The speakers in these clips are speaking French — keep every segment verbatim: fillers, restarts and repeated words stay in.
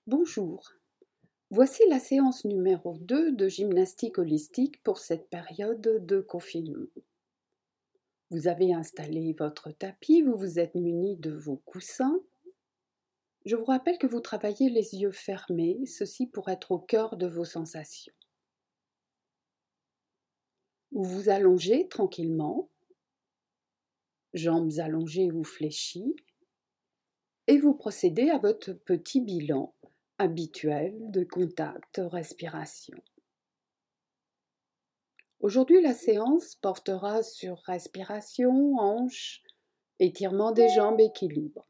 Bonjour, voici la séance numéro deux de gymnastique holistique pour cette période de confinement. Vous avez installé votre tapis, vous vous êtes muni de vos coussins. Je vous rappelle que vous travaillez les yeux fermés, ceci pour être au cœur de vos sensations. Vous vous allongez tranquillement, jambes allongées ou fléchies, et vous procédez à votre petit bilan habituel de contact respiration. Aujourd'hui, la séance portera sur respiration, hanches, étirement des jambes, équilibre.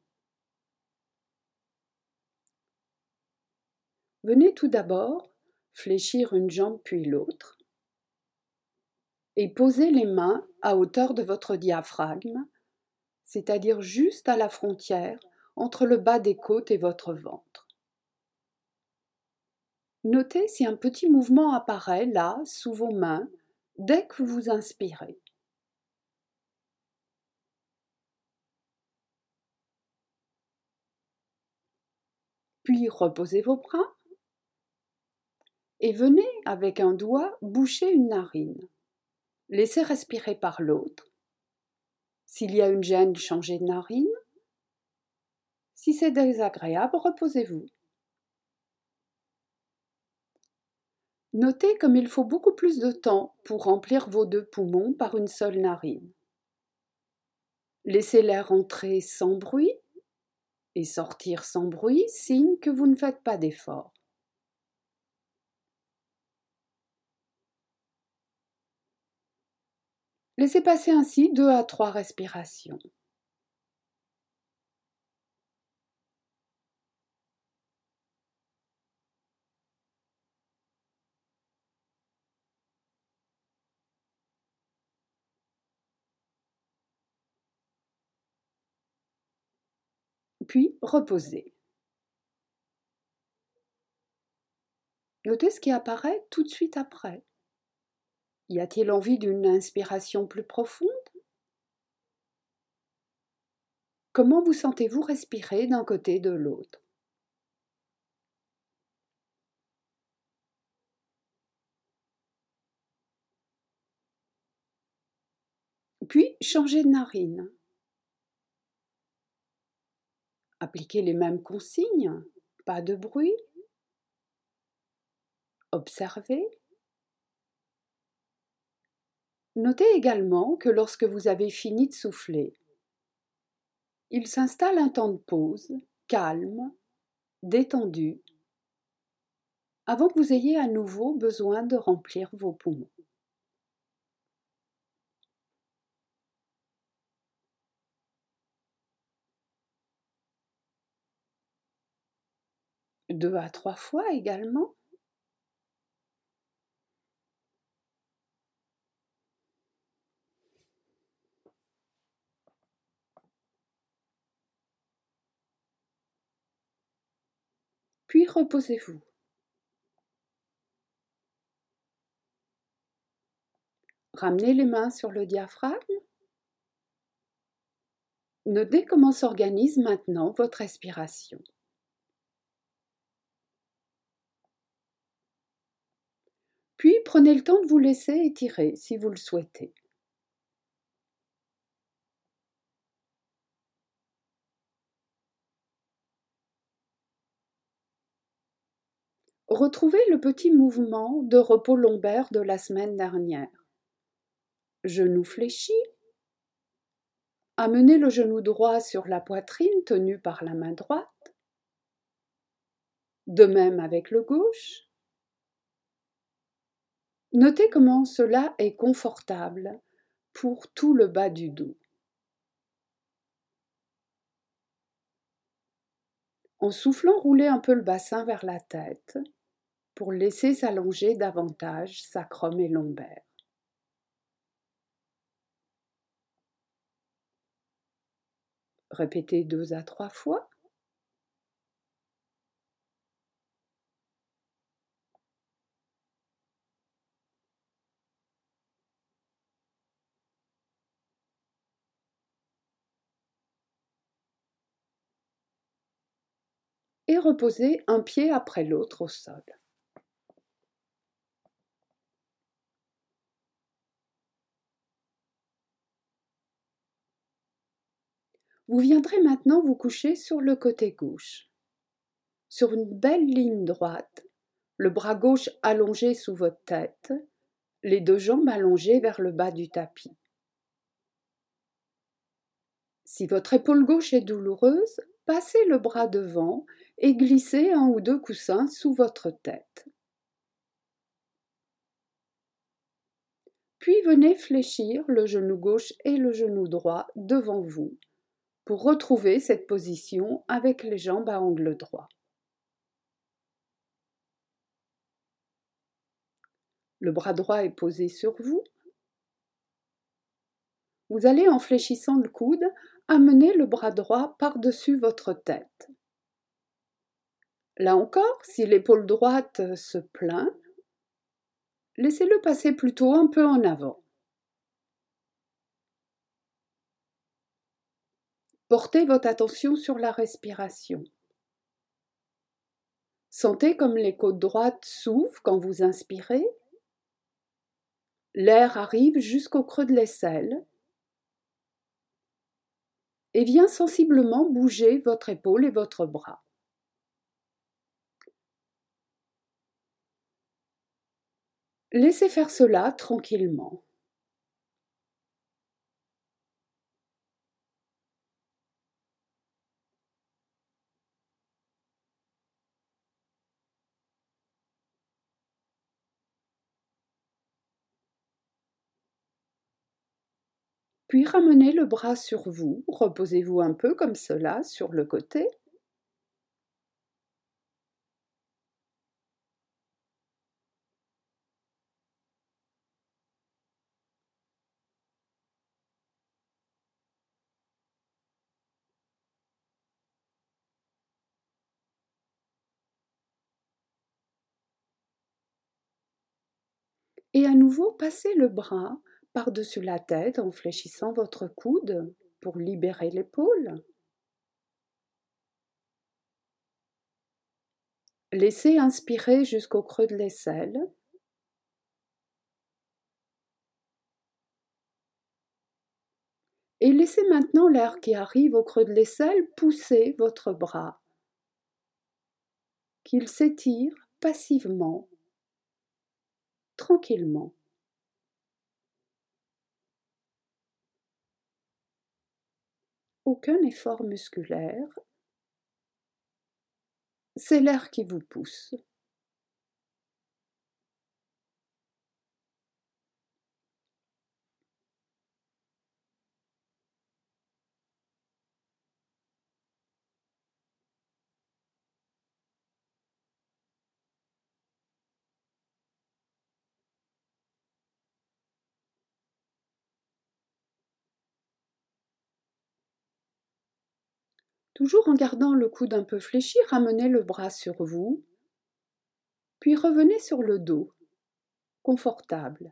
Venez tout d'abord fléchir une jambe puis l'autre et posez les mains à hauteur de votre diaphragme, c'est-à-dire juste à la frontière entre le bas des côtes et votre ventre. Notez si un petit mouvement apparaît là, sous vos mains, dès que vous inspirez. Puis reposez vos bras et venez avec un doigt boucher une narine. Laissez respirer par l'autre. S'il y a une gêne, changez de narine. Si c'est désagréable, reposez-vous. Notez comme il faut beaucoup plus de temps pour remplir vos deux poumons par une seule narine. Laissez l'air entrer sans bruit et sortir sans bruit, signe que vous ne faites pas d'effort. Laissez passer ainsi deux à trois respirations. Puis reposez. Notez ce qui apparaît tout de suite après. Y a-t-il envie d'une inspiration plus profonde? Comment vous sentez-vous respirer d'un côté et de l'autre? Puis changez de narine. Appliquez les mêmes consignes, pas de bruit. Observez. Notez également que lorsque vous avez fini de souffler, il s'installe un temps de pause, calme, détendu, avant que vous ayez à nouveau besoin de remplir vos poumons. Deux à trois fois également. Puis reposez-vous. Ramenez les mains sur le diaphragme. Notez comment s'organise maintenant votre respiration. Puis prenez le temps de vous laisser étirer si vous le souhaitez. Retrouvez le petit mouvement de repos lombaire de la semaine dernière. Genou fléchi. Amenez le genou droit sur la poitrine tenue par la main droite. De même avec le gauche. Notez comment cela est confortable pour tout le bas du dos. En soufflant, roulez un peu le bassin vers la tête pour laisser s'allonger davantage sacrum et lombaire. Répétez deux à trois fois. et reposez un pied après l'autre au sol. Vous viendrez maintenant vous coucher sur le côté gauche. Sur une belle ligne droite, le bras gauche allongé sous votre tête, les deux jambes allongées vers le bas du tapis. Si votre épaule gauche est douloureuse, passez le bras devant et glissez un ou deux coussins sous votre tête. Puis venez fléchir le genou gauche et le genou droit devant vous pour retrouver cette position avec les jambes à angle droit. Le bras droit est posé sur vous. Vous allez, en fléchissant le coude, amener le bras droit par-dessus votre tête. Là encore, si l'épaule droite se plaint, laissez-le passer plutôt un peu en avant. Portez votre attention sur la respiration. Sentez comme les côtes droites s'ouvrent quand vous inspirez. L'air arrive jusqu'au creux de l'aisselle et vient sensiblement bouger votre épaule et votre bras. Laissez faire cela tranquillement. Puis ramenez le bras sur vous, reposez-vous un peu comme cela sur le côté. Et à nouveau, passez le bras par-dessus la tête en fléchissant votre coude pour libérer l'épaule. Laissez inspirer jusqu'au creux de l'aisselle. Et laissez maintenant l'air qui arrive au creux de l'aisselle pousser votre bras, qu'il s'étire passivement, tranquillement. Aucun effort musculaire, c'est l'air qui vous pousse. Toujours en gardant le coude un peu fléchi, ramenez le bras sur vous, puis revenez sur le dos, confortable.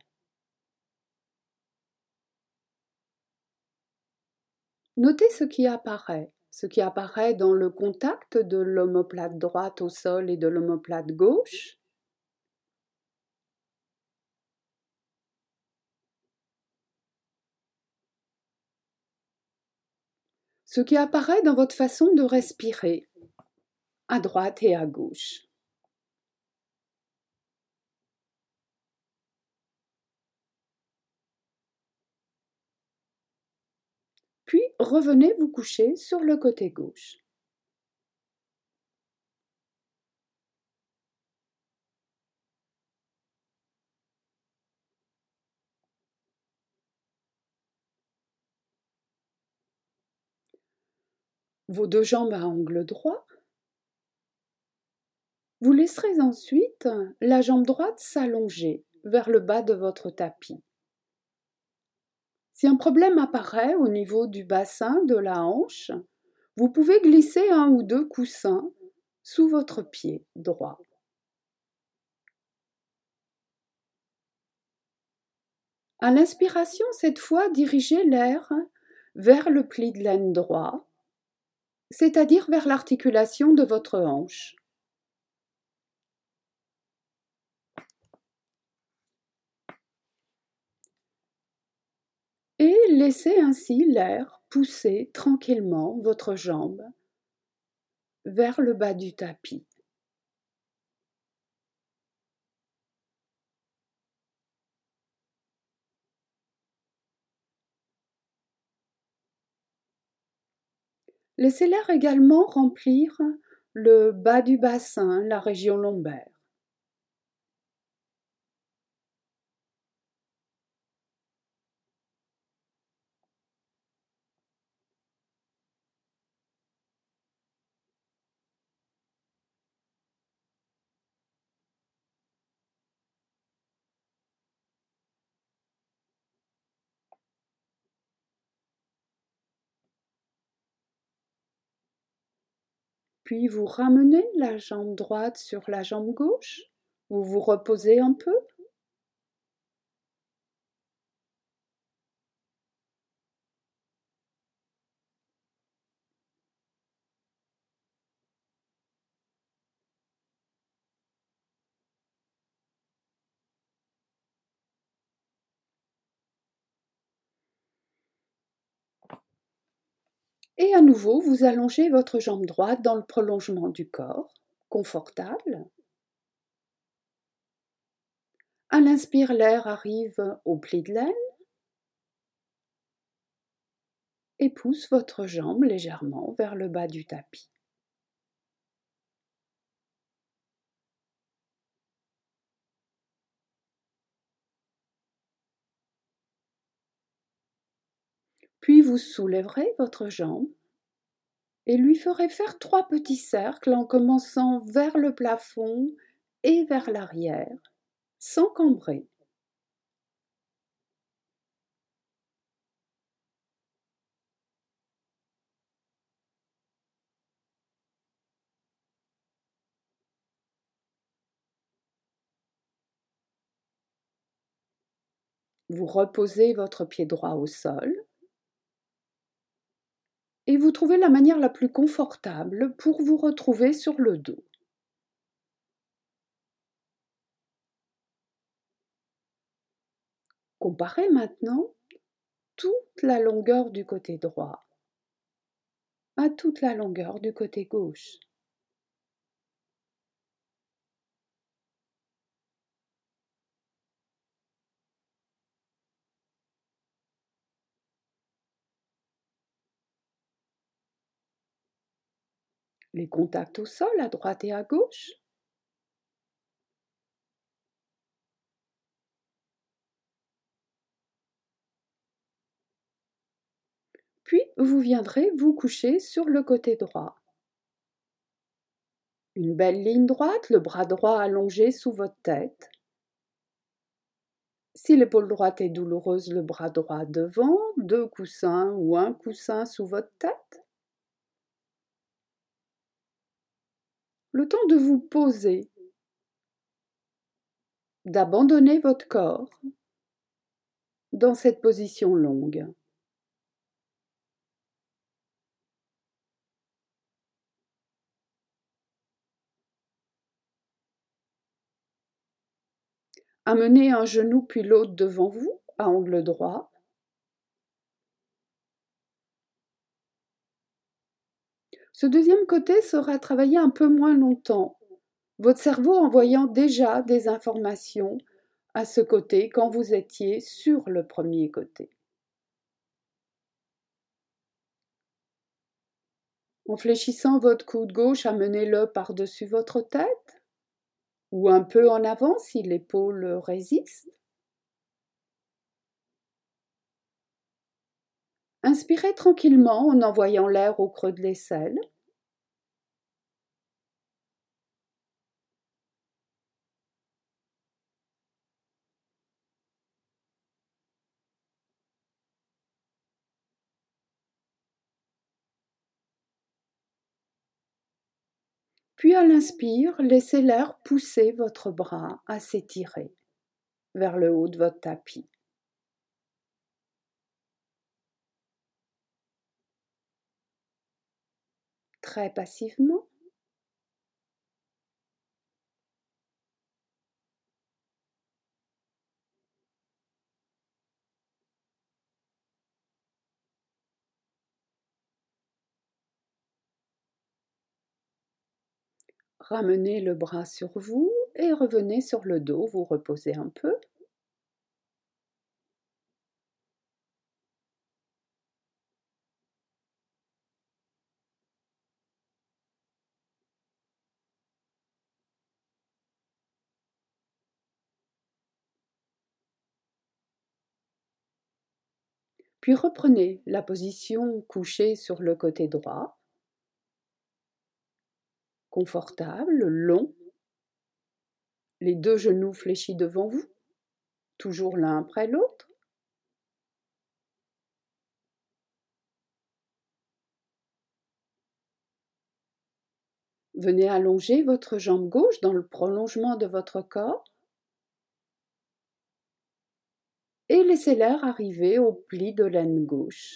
Notez ce qui apparaît, ce qui apparaît dans le contact de l'omoplate droite au sol et de l'omoplate gauche. Ce qui apparaît dans votre façon de respirer, à droite et à gauche. Puis revenez vous coucher sur le côté gauche. Vos deux jambes à angle droit. Vous laisserez ensuite la jambe droite s'allonger vers le bas de votre tapis. Si un problème apparaît au niveau du bassin, de la hanche, vous pouvez glisser un ou deux coussins sous votre pied droit. À l'inspiration, cette fois, dirigez l'air vers le pli de laine droit. c'est-à-dire vers l'articulation de votre hanche. Et laissez ainsi l'air pousser tranquillement votre jambe vers le bas du tapis. Laissez l'air également remplir le bas du bassin, la région lombaire. Puis vous ramenez la jambe droite sur la jambe gauche. Vous vous reposez un peu. Et à nouveau, vous allongez votre jambe droite dans le prolongement du corps, confortable. À l'inspire, l'air arrive au pli de l'aine et pousse votre jambe légèrement vers le bas du tapis. Puis vous soulèverez votre jambe et lui ferez faire trois petits cercles en commençant vers le plafond et vers l'arrière, sans cambrer. Vous reposez votre pied droit au sol et vous trouvez la manière la plus confortable pour vous retrouver sur le dos. Comparez maintenant toute la longueur du côté droit à toute la longueur du côté gauche. Les contacts au sol à droite et à gauche. Puis vous viendrez vous coucher sur le côté droit. Une belle ligne droite, le bras droit allongé sous votre tête. Si l'épaule droite est douloureuse, le bras droit devant, deux coussins ou un coussin sous votre tête. Le temps de vous poser, d'abandonner votre corps dans cette position longue. Amenez un genou puis l'autre devant vous, à angle droit. Ce deuxième côté sera travaillé un peu moins longtemps, votre cerveau envoyant déjà des informations à ce côté quand vous étiez sur le premier côté. En fléchissant votre coude gauche, amenez-le par-dessus votre tête ou un peu en avant si l'épaule résiste. Inspirez tranquillement en envoyant l'air au creux de l'aisselle. Puis à l'inspire, laissez l'air pousser votre bras à s'étirer vers le haut de votre tapis. très passivement. Ramenez le bras sur vous et revenez sur le dos, vous reposez un peu. Puis reprenez la position couchée sur le côté droit, confortable, long, les deux genoux fléchis devant vous, toujours l'un après l'autre. Venez allonger votre jambe gauche dans le prolongement de votre corps et laissez l'air arriver au pli de l'aine gauche.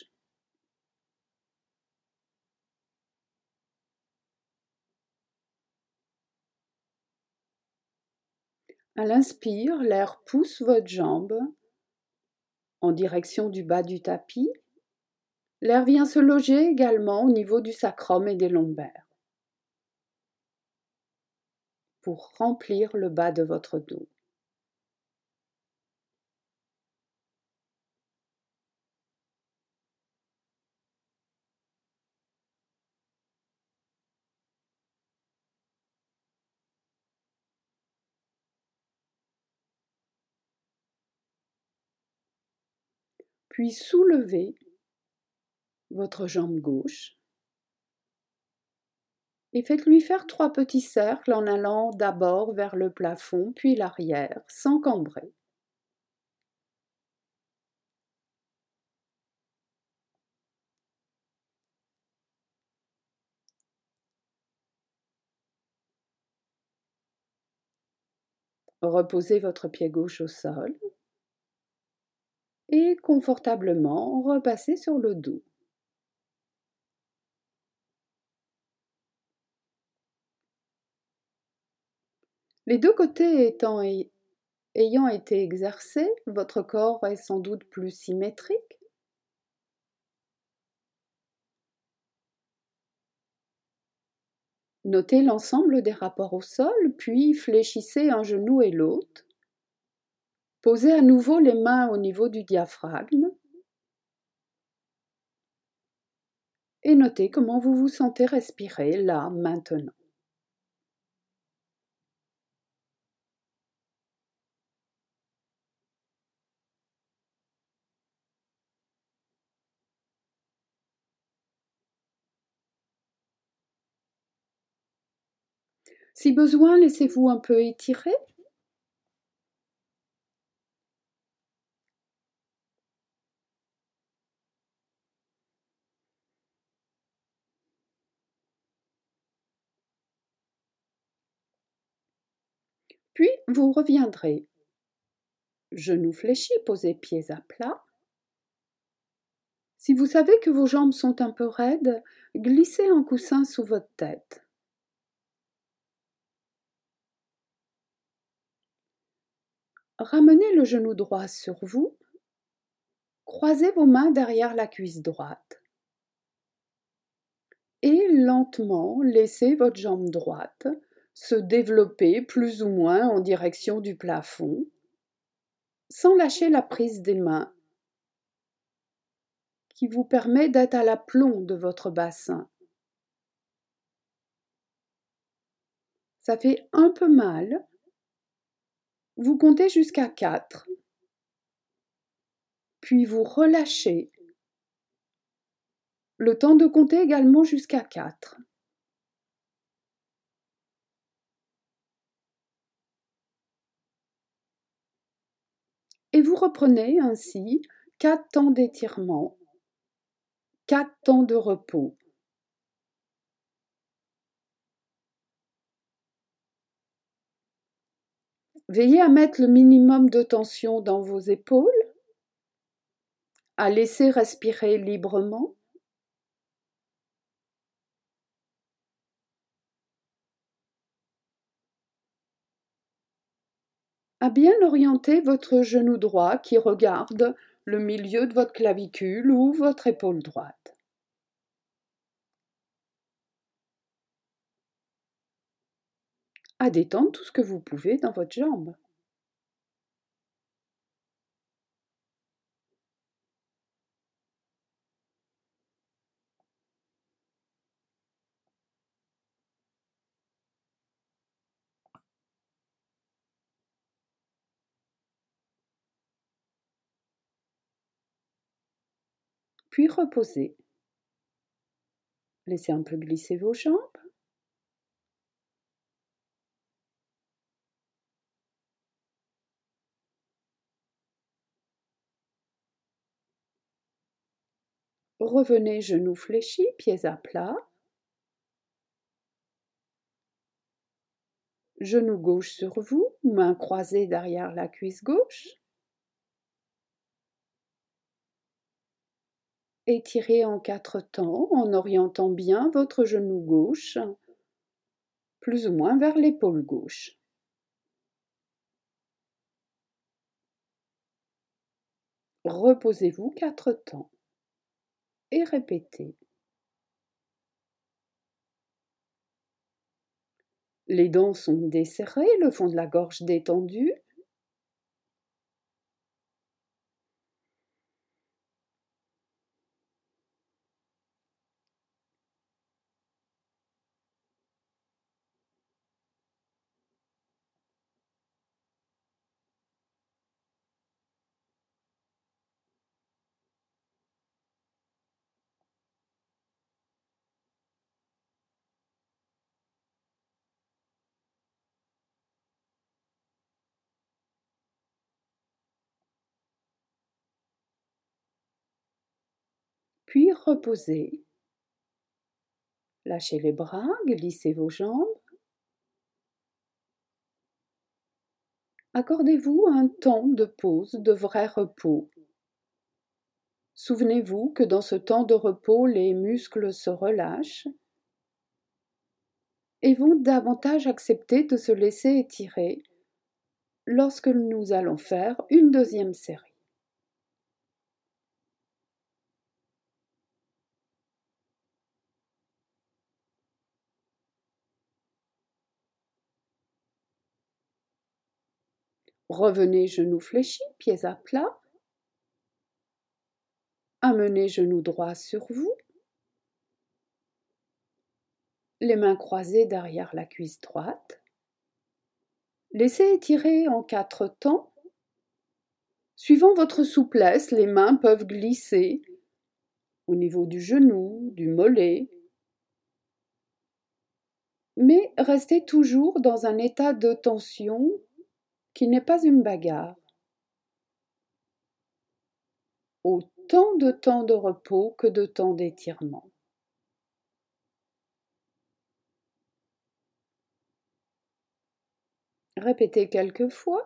À l'inspire, l'air pousse votre jambe en direction du bas du tapis. L'air vient se loger également au niveau du sacrum et des lombaires pour remplir le bas de votre dos. Puis soulevez votre jambe gauche et faites-lui faire trois petits cercles en allant d'abord vers le plafond, puis l'arrière, sans cambrer. Reposez votre pied gauche au sol et confortablement repassez sur le dos. Les deux côtés étant, ayant été exercés, votre corps est sans doute plus symétrique. Notez l'ensemble des rapports au sol, puis fléchissez un genou et l'autre. Posez à nouveau les mains au niveau du diaphragme et notez comment vous vous sentez respirer là, maintenant. Si besoin, laissez-vous un peu étirer. Puis vous reviendrez. Genoux fléchis, posez pieds à plat. Si vous savez que vos jambes sont un peu raides, glissez un coussin sous votre tête. Ramenez le genou droit sur vous. Croisez vos mains derrière la cuisse droite. Et lentement, laissez votre jambe droite se développer plus ou moins en direction du plafond, sans lâcher la prise des mains, qui vous permet d'être à l'aplomb de votre bassin. Ça fait un peu mal. Vous comptez jusqu'à quatre, puis vous relâchez. Le temps de compter également jusqu'à quatre. Et vous reprenez ainsi quatre temps d'étirement, quatre temps de repos. Veillez à mettre le minimum de tension dans vos épaules, à laisser respirer librement. à bien orienter votre genou droit qui regarde le milieu de votre clavicule ou votre épaule droite. À détendre tout ce que vous pouvez dans votre jambe. Puis reposez. Laissez un peu glisser vos jambes. Revenez genoux fléchis, pieds à plat. Genou gauche sur vous, main croisée derrière la cuisse gauche. Étirez en quatre temps en orientant bien votre genou gauche, plus ou moins vers l'épaule gauche. Reposez-vous quatre temps et répétez. Les dents sont desserrées, le fond de la gorge détendu. Puis reposez. Lâchez les bras, glissez vos jambes. Accordez-vous un temps de pause, de vrai repos. Souvenez-vous que dans ce temps de repos, les muscles se relâchent et vont davantage accepter de se laisser étirer lorsque nous allons faire une deuxième série. Revenez genoux fléchis, pieds à plat. Amenez genou droit sur vous. Les mains croisées derrière la cuisse droite. Laissez étirer en quatre temps. Suivant votre souplesse, les mains peuvent glisser au niveau du genou, du mollet. Mais restez toujours dans un état de tension qui n'est pas une bagarre. Autant de temps de repos que de temps d'étirement. Répétez quelques fois.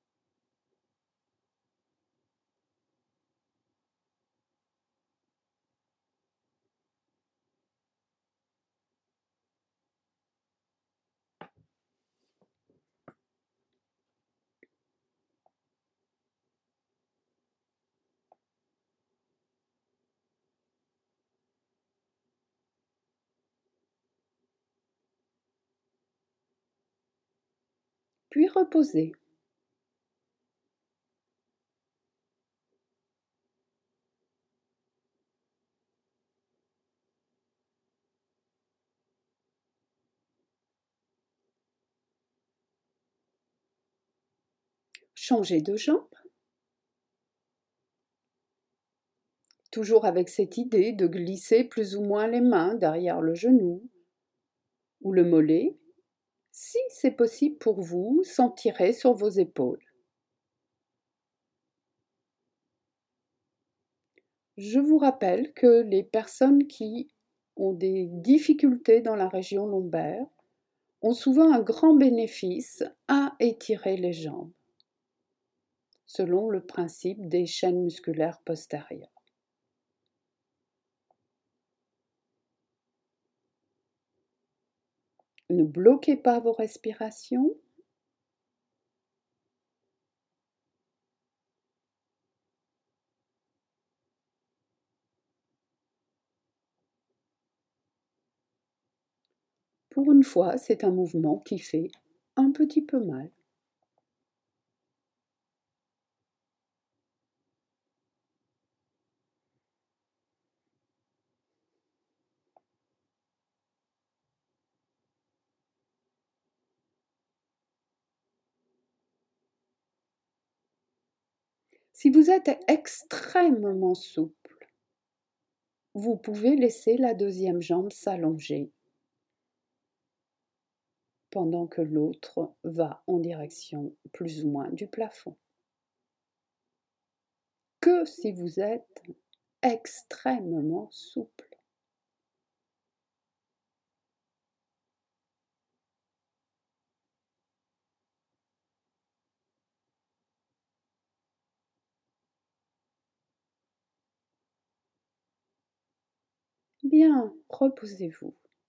Puis reposez. Changez de jambe. Toujours avec cette idée de glisser plus ou moins les mains derrière le genou ou le mollet, si c'est possible pour vous, sans tirer sur vos épaules. Je vous rappelle que les personnes qui ont des difficultés dans la région lombaire ont souvent un grand bénéfice à étirer les jambes, selon le principe des chaînes musculaires postérieures. Ne bloquez pas vos respirations. une fois, c'est un mouvement qui fait un petit peu mal. Si vous êtes extrêmement souple, vous pouvez laisser la deuxième jambe s'allonger pendant que l'autre va en direction plus ou moins du plafond. Que si vous êtes extrêmement souple. Bien, reposez-vous.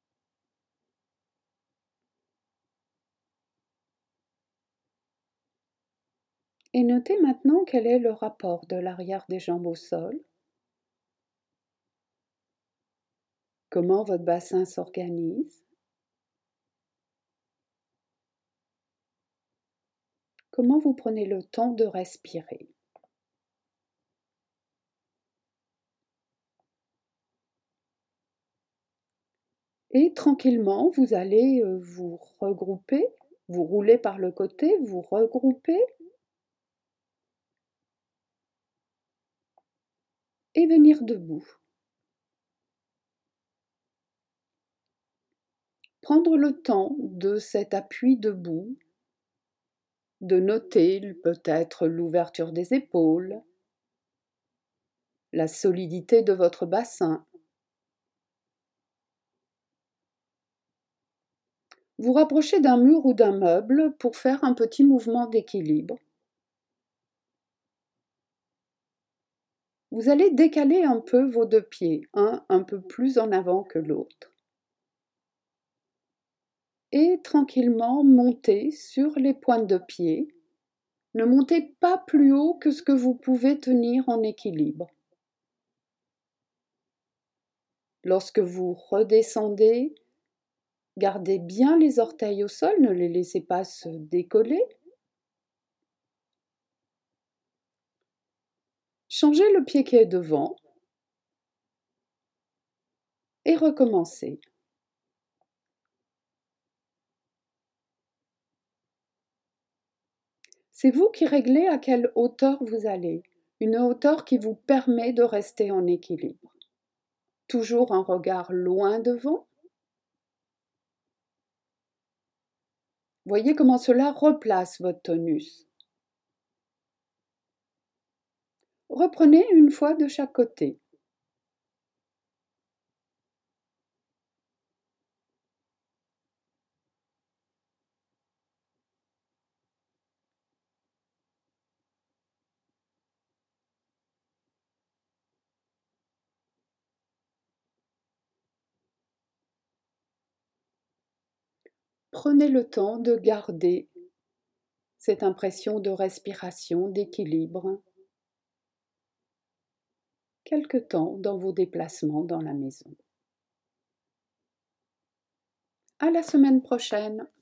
Et notez maintenant quel est le rapport de l'arrière des jambes au sol. Comment votre bassin s'organise. Comment vous prenez le temps de respirer. Et tranquillement, vous allez vous regrouper, vous roulez par le côté, vous regroupez et venir debout. Prendre le temps de cet appui debout, de noter peut-être l'ouverture des épaules, la solidité de votre bassin. Vous rapprochez d'un mur ou d'un meuble pour faire un petit mouvement d'équilibre. Vous allez décaler un peu vos deux pieds, un un peu plus en avant que l'autre. Et tranquillement monter sur les pointes de pied. Ne montez pas plus haut que ce que vous pouvez tenir en équilibre. Lorsque vous redescendez, gardez bien les orteils au sol, ne les laissez pas se décoller. Changez le pied qui est devant et recommencez. C'est vous qui réglez à quelle hauteur vous allez, une hauteur qui vous permet de rester en équilibre. Toujours un regard loin devant. Voyez comment cela replace votre tonus. Reprenez une fois de chaque côté. Prenez le temps de garder cette impression de respiration, d'équilibre, quelque temps dans vos déplacements dans la maison. À la semaine prochaine!